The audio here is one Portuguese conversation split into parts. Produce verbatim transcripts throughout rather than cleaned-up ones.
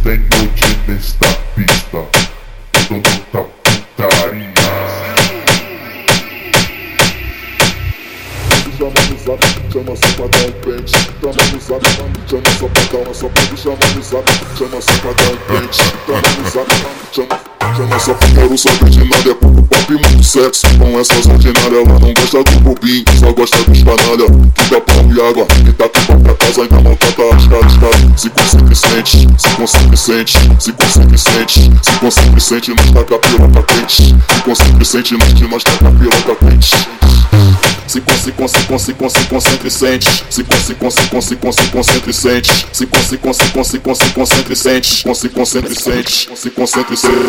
tem noite nesta pista, toda putaria. Chama no zap, chama só pra dar um pente. Chama no zap, chama só pra dar uma só pra chama no zap, chama só pra dar um pente. Chama no zap, chama, chama só pra quero saber de nada. É pouco papo e muito sexo. Com essas ordinárias, ela não gosta do bobinho, só gosta dos canalha. Que dá pão e água, e tá aqui pra casa, ainda maltrata as caras, caras. Se consegue sente, se consegue sente, se consegue sente, se consegue sente, nós tá com a piroca quente. Se consegue sente, nós que nós tá com a piroca quente. Se conse, conse, conse, conse, concentre e sente. Se conse, conse, conse, conse, concentre e sente. Se conse, conse, conse, conse, concentre e sente. Conse, concentre e sente. Se concentre e sente.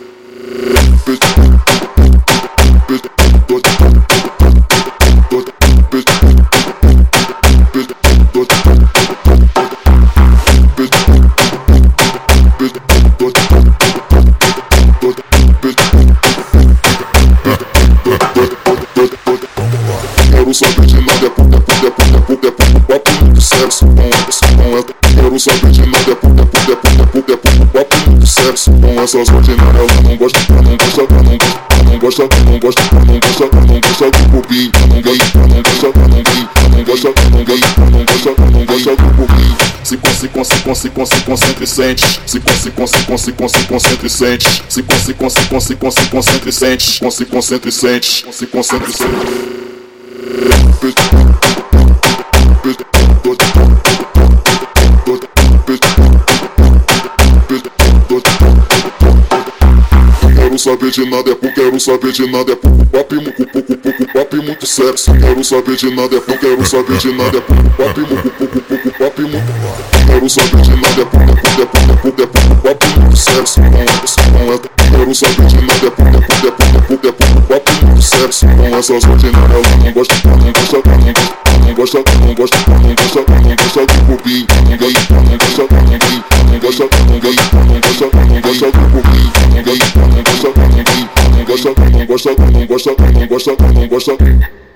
Quero saber de nada, é pouco, é pouco, é pouco, é pouco, é pouco, papo muito sexo. Com essa, com essa, quero saber de nada, é pouco, é pouco, é pouco, é pouco, é pouco, papo muito sexo. Com essas ordinárias, ela não gosta, ela não gosta, ela não gosta, ela não gosta, ela não gosta, ela não gosta, ela não gosta do bobinho, ela não gosta, ela não gosta, ela não gosta, ela não gosta, ela não gosta, ela não gosta, ela não gosta do bobinho. Se conse, conse, conse, conse, concentre e sente. Se conse, conse, conse, conse, concentre e sente. Se conse, conse, conse, conse, concentre e sente. Conse, concentre e sente. Se concentre e sente. Quero saber de nada, é pouco, quero saber de nada, é pouco papo e muito, pouco, pouco papo e muito sexo. Quero saber de nada, é pouco, quero saber de nada, é pouco papo e muito, pouco, pouco papo e muito. Quero saber de nada, é pouco, é pouco, é pouco, é pouco, é pouco papo e muito sexo. Com essa, com essa, quero saber de nada, é pouco, é pouco, é pouco, é pouco, é pouco papo e muito sexo. Com essas ordinárias, ela não gosta, ela não gosta, ela não gosta, ela não gosta, ela não gosta, ela não gosta, ela não gosta do bobinho, ela não gosta, ela não gosta, ela não gosta, ela não gosta, ela não gosta, ela não gosta, ela não gosta do bobinho, ela não gosta, ela não gosta, ela não gosta, ela não gosta, ela não gosta, ela não gosta, ela não gosta, ela não gosta, ela não gosta.